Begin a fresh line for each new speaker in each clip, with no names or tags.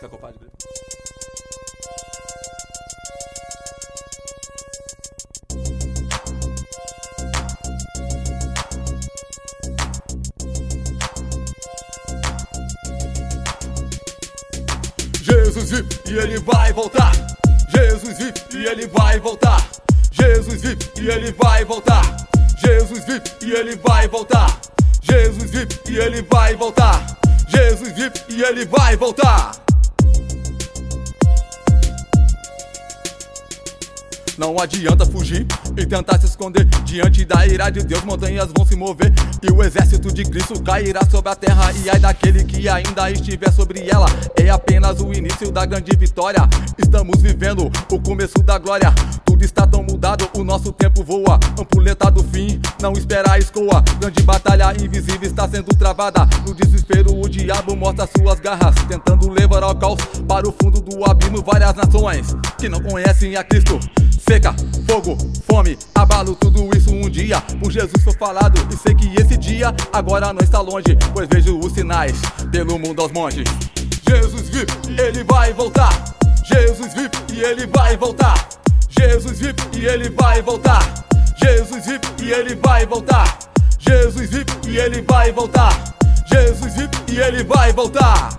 Quer que eu pare de gritar? Jesus vive e ele vai voltar. Jesus vive e ele vai voltar. Jesus vive e ele vai voltar. Jesus vive e ele vai voltar. Jesus vive e ele vai voltar. Jesus vive e ele vai voltar. Não adianta fugir e tentar se esconder. Diante da ira de Deus, montanhas vão se mover e o exército de Cristo cairá sobre a terra. E ai daquele que ainda estiver sobre ela. É apenas o início da grande vitória. Estamos vivendo o começo da glória. Tudo está tão mudado, o nosso tempo voa. Ampulheta do fim, não espera a escoa. Grande batalha invisível está sendo travada. No desespero o diabo mostra suas garras, tentando levar ao caos para o fundo do abismo. Várias nações que não conhecem a Cristo. Seca, fogo, fome, abalo, tudo isso um dia por Jesus foi falado. E sei que esse dia agora não está longe, pois vejo os sinais pelo mundo aos montes. Jesus vive, ele vai voltar. Jesus vive e ele vai voltar. Jesus vive e ele vai voltar. Jesus vive e ele vai voltar. Jesus vive e ele vai voltar. Jesus vive e ele vai voltar.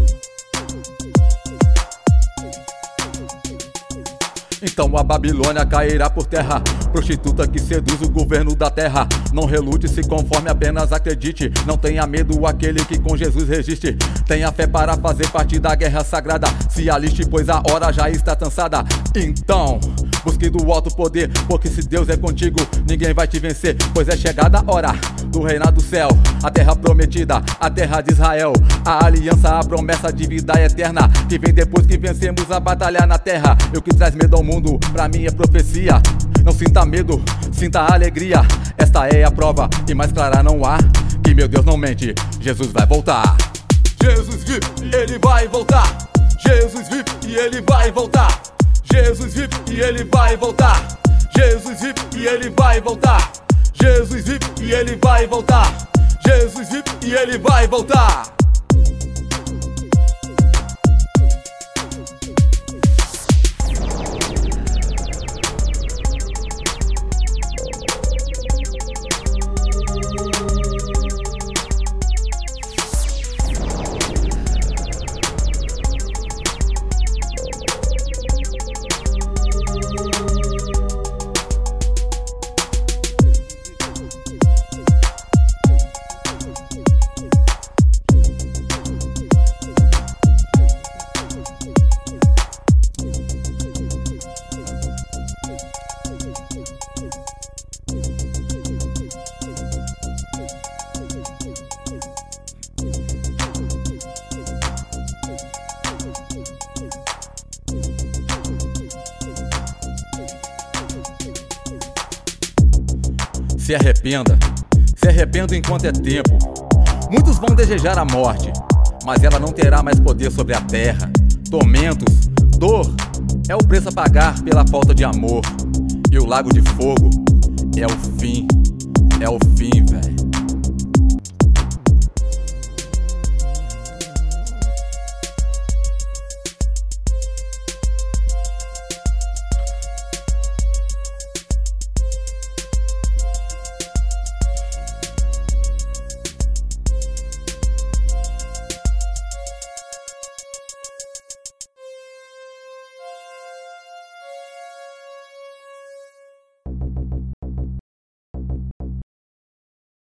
Então a Babilônia cairá por terra, prostituta que seduz o governo da terra. Não relute, se conforme, apenas acredite. Não tenha medo aquele que com Jesus resiste. Tenha fé para fazer parte da guerra sagrada. Se aliste, pois a hora já está cansada. Então busque do alto poder, porque se Deus é contigo, ninguém vai te vencer. Pois é chegada a hora do reinar do céu, a terra prometida, a terra de Israel. A aliança, a promessa de vida eterna, que vem depois que vencemos a batalha na terra. E o que traz medo ao mundo, pra mim é profecia. Não sinta medo, sinta alegria. Esta é a prova, e mais clara não há, que meu Deus não mente, Jesus vai voltar. Jesus vive, ele vai voltar. Jesus vive e ele vai voltar. Jesus vive e ele vai voltar. Jesus vive e ele vai voltar. Jesus vive e ele vai voltar. Jesus vive e ele vai voltar. Se arrependa enquanto é tempo. Muitos vão desejar a morte, mas ela não terá mais poder sobre a terra. Tormentos, dor, é o preço a pagar pela falta de amor. E o lago de fogo é o fim, velho.